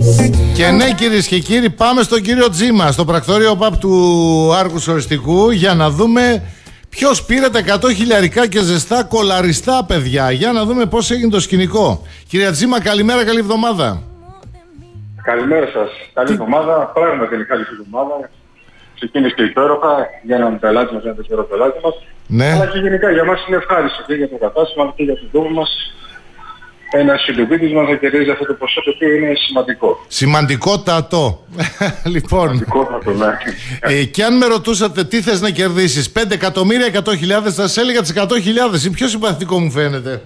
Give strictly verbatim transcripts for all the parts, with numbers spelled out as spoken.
Και ναι, κυρίες και κύριοι, πάμε στον κύριο Τζίμα, στο πρακτορείο ΠΑΠ του Άργους Οριστικού, για να δούμε ποιος πήρε τα εκατό χιλιαρικά και ζεστά κολαριστά, παιδιά. Για να δούμε πώς έγινε το σκηνικό. Κύριε Τζίμα, καλημέρα, καλή εβδομάδα. Καλημέρα σας. Καλή εβδομάδα. Πράγματι είναι καλή εβδομάδα. Ξεκίνησε και υπέροχα για έναν πελάτη μας, έναν τεσσερό πελάτη μας. Ναι. Αλλά και γενικά για μας είναι ευχάριστο και για το κατάστημα και για τον τόπο μας. Ένας συντοπίτης μας να κερδίζει αυτό το ποσό, το οποίο είναι σημαντικό. Σημαντικότατο. Λοιπόν, Σημαντικότατο, ναι. ε, και αν με ρωτούσατε τι θες να κερδίσεις, πέντε εκατομμύρια, εκατό χιλιάδες, θα σας έλεγα τις εκατό χιλιάδες. Είναι πιο συμπαθητικό μου φαίνεται.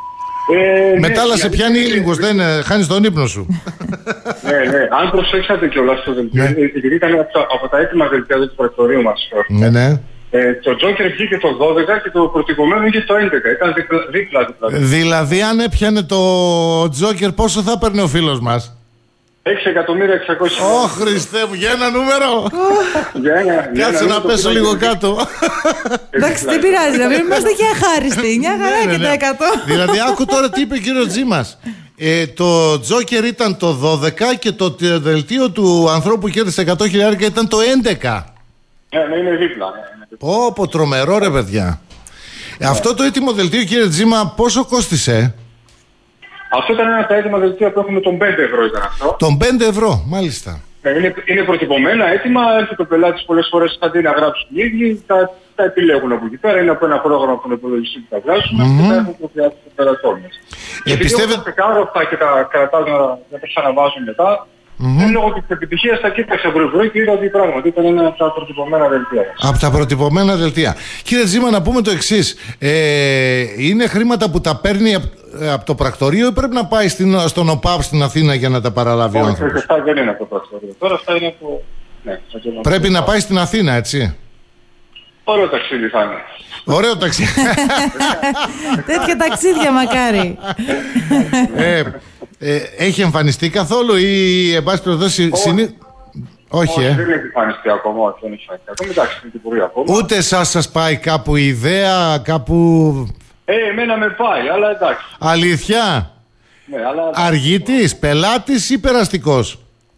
Ε, Μετά αλλά ναι, σε πιάνει ήλιγκος, δεν είναι, χάνεις τον ύπνο σου. Ναι, ναι. Αν προσέξατε κιόλας το δελτίο, Ναι. γιατί ήταν από τα, από τα έτοιμα δελτία του πρακτορείου μας. Ναι, ναι. Ε, το Τζόκερ βγήκε το δώδεκα και το προτυπωμένο είχε το έντεκα. Ήταν δίπλα, δίπλα, δίπλα. Δηλαδή αν έπιανε το Τζόκερ, πόσο θα παίρνει ο φίλος μας? έξι εκατομμύρια εξακόσια. Ω Χριστέ μου, για ένα νούμερο. Για ένα, για Κάτσε ένα να το πέσω πήρα λίγο και- κάτω. Εντάξει, δεν πειράζει, να μην είμαστε και αχάριστοι. Μια χαρά Ναι, και ναι, τα ναι. εκατό. Δηλαδή άκου τώρα τι είπε ο κύριος Τζίμας. Ε, το Τζόκερ ήταν το δώδεκα και το τε- δελτίο του ανθρώπου που κέρδισε εκατό χιλιάδες ήταν το έντεκα. Ναι, ναι, είναι δίπλα. ναι, είναι δίπλα. Πω πω, τρομερό ρε παιδιά. Ε, αυτό το έτοιμο δελτίο, κύριε Τζίμα, πόσο κόστισε? Αυτό ήταν ένα από τα έτοιμα δελτία που έχουμε τον πέντε ευρώ ήταν αυτό. Τον πέντε ευρώ, μάλιστα. Ε, είναι, είναι προτυπωμένα έτοιμα, έρχεται ο πελάτης πολλές φορές αντί να γράψουν οι ίδιοι, τα, τα επιλέγουν από εκεί πέρα. Είναι από ένα πρόγραμμα από τον υπολογιστή που τα βγάζουμε και τα έχουν προδιάσει στον πελατών μας. Ε, Επειδή πιστεύε- όμως τα κάνω αυτά και τα κρατάω να, να τα ξαναβάζουν μετά, mm-hmm. λόγω της επιτυχίας τα κοίταξα πρωί-πρωί και είδα ότι πράγματι ήταν ένα από τα προτυπωμένα δελτία μας. Από τα προτυπωμένα δελτία. Κύριε Τζίμα, να πούμε το εξής. Ε, είναι χρήματα που τα παίρνει από, από το πρακτορείο ή πρέπει να πάει στην, στον ΟΠΑΠ στην Αθήνα για να τα παραλάβει ο Όχι, άνθρωπος? αυτά δεν είναι από το πρακτορείο. Τώρα αυτά είναι από... Ναι, από το- Πρέπει να πάει στην Αθήνα, έτσι. Ωραίο ταξίδι θα είναι. Ωραίο ταξίδι. Τέτοια ταξίδια μακάρι. ε, ε, έχει εμφανιστεί καθόλου ή εν πάση περιπτώσει συνή... Όχι, Όχι, ε. δεν έχει εμφανιστεί ακόμα, όχι, δεν έχει εμφανιστεί ακόμα. Εντάξει, είναι την πορεία ακόμα. Ούτε σας σας πάει κάπου η ιδέα, κάπου... Ε, εμένα με πάει, αλλά εντάξει. Αλήθεια. Ναι, αλλά... Αργήτης, πελάτης ή περαστικός?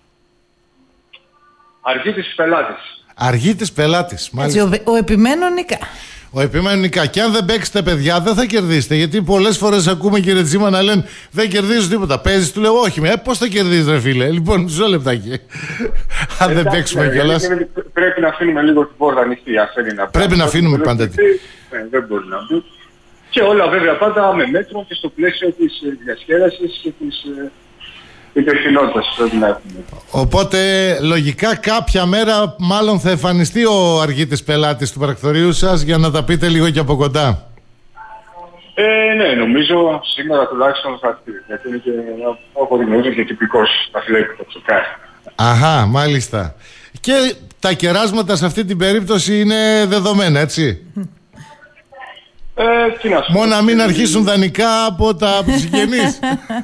Αργήτης πελάτης. Αργήτης, πελάτης, Έτσι, μάλιστα. ο, ο επιμένων νικά. Ο επιμένων νικά. Και αν δεν παίξετε, παιδιά, δεν θα κερδίσετε. Γιατί πολλές φορές ακούμε, κύριε Τζίμα, να λένε δεν κερδίζω τίποτα. Παίζεις, του λέω όχι, με πώς θα κερδίζεις, ρε φίλε? Λοιπόν, μισό λεπτάκι. Αν δεν Εντάξει, παίξουμε ναι, κιόλας. γιατί πρέπει να αφήνουμε λίγο την πόρτα ανοιχτή. Αν θέλει να Πρέπει πάει. να αφήνουμε Δεν πάντα μπορεί την- να μπει. Ναι, δεν μπορεί να μπει. Και όλα βέβαια πάντα με μέτρο και στο πλαίσιο της ε, διασκέδασης και της ε, υπευθυνότητας που πρέπει να έχουμε. Οπότε, λογικά, κάποια μέρα μάλλον θα εμφανιστεί ο αργήτης πελάτης του πρακτορείου σας για να τα πείτε λίγο και από κοντά. Ε, ναι, νομίζω σήμερα τουλάχιστον θα έρθει. Γιατί είναι και, όπως γνωρίζω, και τυπικός αθλητικό τσοκάρι. Αχα, μάλιστα. Και τα κεράσματα σε αυτή την περίπτωση είναι δεδομένα, έτσι. Ε, τι να σου πω. Μόνο να μην αρχίσουν δανεικά από τα από τους συγγενείς.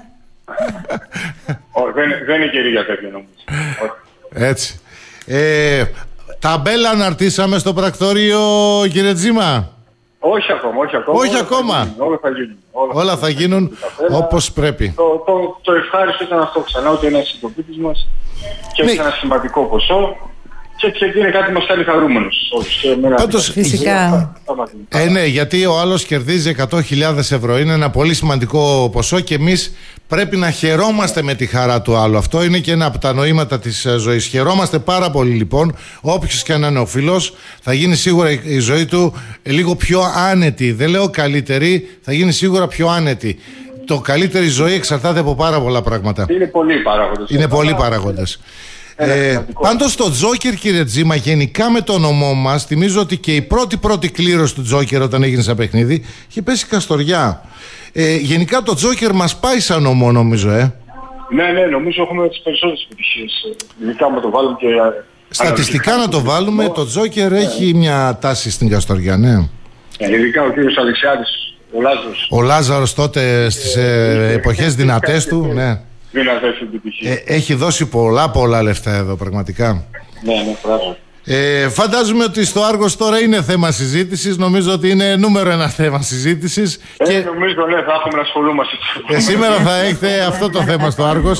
Ω, δεν, δεν είναι καιρή για τέτοια νομίζω. Όχι. Έτσι. Ε, ταμπέλα αναρτήσαμε στο πρακτορείο, κύριε Τζίμα. Όχι ακόμα, όχι ακόμα. Όχι όλα ακόμα. Θα γίνουν, όλα θα γίνουν. Όλα θα γίνουν όπως πρέπει. Το, το, το ευχάριστο ήταν αυτό ξανά, ότι ένας συντοπίτης μας και Ναι. έχει ένα σημαντικό ποσό και, και είναι κάτι που μας κάνει χαρούμενους όλους. Και εμένα- Πάντως, Φυσικά. θα μας γίνει. Ε, ναι, γιατί ο άλλος κερδίζει εκατό χιλιάδες ευρώ. Είναι ένα πολύ σημαντικό ποσό και εμείς πρέπει να χαιρόμαστε με τη χαρά του άλλου. Αυτό είναι και ένα από τα νοήματα της ε, ζωής. Χαιρόμαστε πάρα πολύ λοιπόν. Όποιος και αν είναι ο φίλος, θα γίνει σίγουρα η, η ζωή του ε, λίγο πιο άνετη. Δεν λέω καλύτερη, θα γίνει σίγουρα πιο άνετη. Το καλύτερη ζωή εξαρτάται από πάρα πολλά πράγματα. Είναι πολλοί παράγοντες. Είναι Αλλά- πολλοί παράγοντες. Ένα Ε, σημαντικό. πάντως το Τζόκερ, κύριε Τζίμα, γενικά με το ονομό μας, θυμίζω ότι και η πρώτη πρώτη κλήρωση του Τζόκερ όταν έγινε σαν παιχνίδι είχε πέσει Καστοριά. Ε, γενικά το Τζόκερ μας πάει σαν ομό, νομίζω, ε. Ναι, ναι, νομίζω έχουμε τις περισσότερες επιτυχίες. Ειδικά με το βάλουμε και... Στατιστικά να το βάλουμε, το Τζόκερ έχει μια τάση στην Καστοριά, ναι. Ε, ειδικά ο κύριος Αλεξιάδης, ο Λάζος. Ο Λάζαρος τότε στις ε, εποχές δυνατές του, ναι. Δυνατές επιτυχίες. Ε, έχει δώσει πολλά πολλά λεφτά εδώ, πραγματικά. Ναι, ναι, πράγματι. Ε, φαντάζομαι ότι στο Άργος τώρα είναι θέμα συζήτησης. Νομίζω ότι είναι νούμερο ένα θέμα συζήτησης. Ε, Και νομίζω, ναι, θα έχουμε να ασχολούμαστε. ε, σήμερα θα έχετε αυτό το θέμα στο Άργος.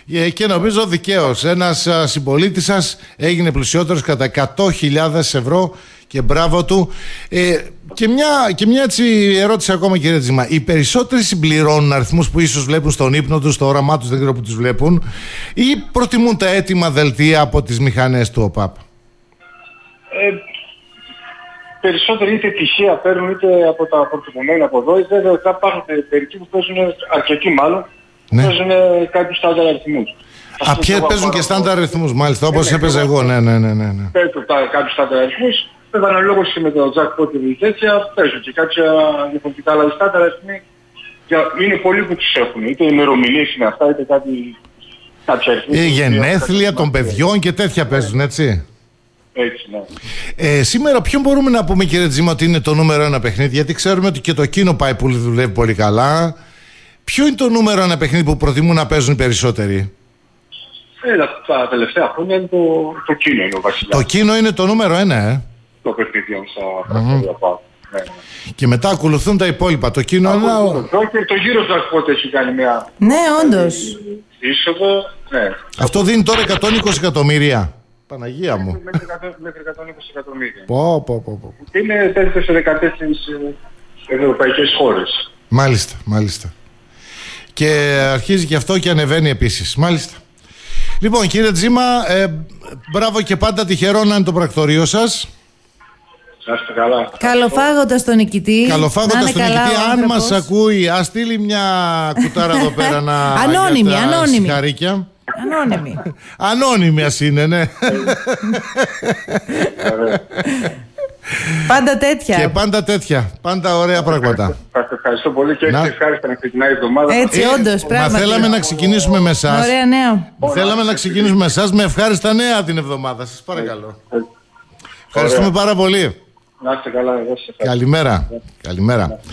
Ε, και νομίζω δικαίως. Ένας συμπολίτης σας έγινε πλουσιότερος κατά εκατό χιλιάδες ευρώ και μπράβο του. Ε, και, μια, και μια έτσι ερώτηση ακόμα, κύριε Τζίμα. Οι περισσότεροι συμπληρώνουν αριθμούς που ίσως βλέπουν στον ύπνο τους, στο όραμά τους, δεν ξέρω που τους βλέπουν, ή προτιμούν τα έτοιμα δελτία από τις μηχανές του ΟΠΑΠ? Ε, περισσότεροι είτε τυχαία παίρνουν είτε από τα πορτοφολιά από εδώ. Βέβαια θα υπάρχουν μερικοί που παίζουν, αρκετοί μάλλον, ναι. παίζουν κάποιους στάνταρ αριθμούς. Α, ποιοι παίζουν και στάνταρ αριθμούς, μάλιστα, όπως ναι, έπαιζα εγώ, ναι, ναι, ναι. ναι. Παίζουν κάποιους στάνταρ αριθμούς. Βέβαια αναλόγως και με το jackpot και τέτοια παίζουν και κάποια διαφορετικά, αλλά οι στάνταρ αριθμοί είναι πολλοί που τους έχουν. Είτε ημερομηνίες είναι αυτά, είτε κάτι, κάποια αριθμοί. Η γενέθλια των παιδιών και τέτοια παίζουν, έτσι. Έτσι, ναι. Ε, σήμερα ποιον μπορούμε να πούμε, κύριε Τζίμα, ότι είναι το νούμερο ένα παιχνίδι? Γιατί ξέρουμε ότι και το Keno πάει που δουλεύει πολύ καλά. Ποιο είναι το νούμερο ένα παιχνίδι που προτιμούν να παίζουν οι περισσότεροι? Ε, τα τελευταία χρόνια είναι το, το Keno είναι ο βασιλιάς. Το Keno είναι το νούμερο ένα, ε. Το παιχνίδι στα πρακτορία πάνω. Ναι, ναι. Και μετά ακολουθούν τα υπόλοιπα. Το Keno είναι... Το, και το γύρο του Jackpot έχει κάνει μια... Ναι, όντως. Είσοδο, ναι. Αυτό δίνει τώρα εκατόν είκοσι εκατομμύρια. Παναγία μου. Μέχρι εκατόν είκοσι εκατομμύρια. Πω, πω, πω, πω. Είναι τέτοιες σε δεκατέσσερις ευρωπαϊκές χώρες. Μάλιστα, μάλιστα. Και αρχίζει και αυτό και ανεβαίνει επίσης. Μάλιστα. Λοιπόν, κύριε Τζίμα, ε, μπράβο και πάντα τυχερό να είναι το πρακτορείο σας. Να είστε καλά. Καλοφάγοντας τον νικητή. Καλοφάγοντας τον νικητή. Αν μας ακούει, ας στείλει μια κουτάρα εδώ πέρα να... Ανώνυμη, ανώνυμη. Συγχαρήκια. Ανώνυμη. Ανώνυμη ας είναι, ναι. Πάντα τέτοια. Και πάντα τέτοια. Πάντα ωραία πράγματα. Σας ευχαριστώ πολύ και Να. έτσι ευχάριστα να ξεκινάει η εβδομάδα. Έτσι, Ε, όντως, Μα πράγματι. θέλαμε να ξεκινήσουμε με εσάς. Ωραία νέα. Θέλαμε να ξεκινήσουμε με εσάς με ευχάριστα νέα την εβδομάδα. Σας παρακαλώ. Ευχαριστούμε πάρα πολύ. Να είστε καλά, εγώ σας ευχαριστώ. Καλημέρα. Καλημέρα.